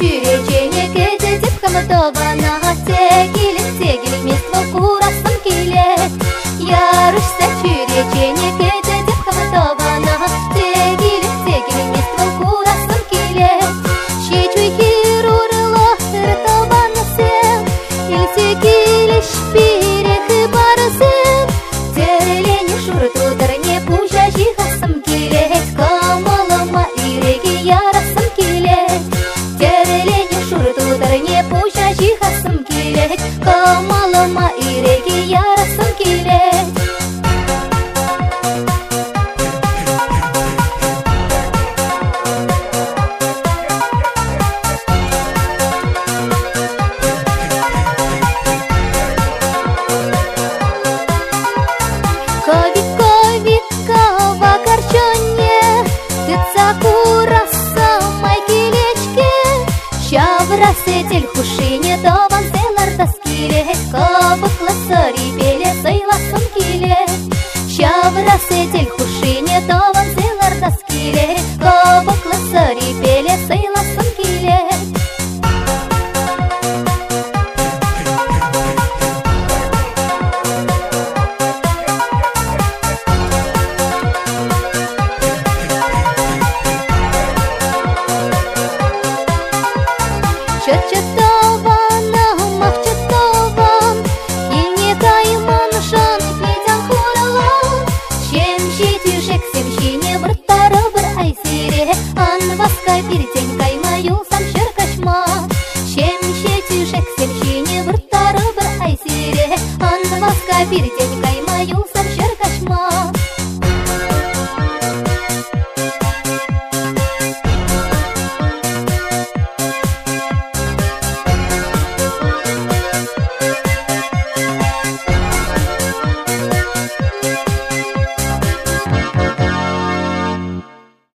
чүречене кеде деп қамытована тегілік место курасым келет. Ярышса чүречене кеде деп қамытована тегілік место курасым келет. Шечуй хирурыло тыртованы сен, елсе келеш берек барысен. Терелене шуртударне пужа жиғасым келет, камалыма иреге ярасым келет. Терелене шуртударне пужа жиғасым келет, камалыма иреге ярасым келет. Сетель хушине таван селар таскилет, кабықлы сари беле сайласын келет. Шавра сетель хушине таван селар таскилет, кабықлы сари беле сайласын келет. Чачатована, махчатован, елне кайман жан петян хуралан. Шемши тюжек семшине врттары бір айсире, анваска бирден каймаю сам шыркашма. Шемши тюжек семшине врттары бір айсире, анваска бирден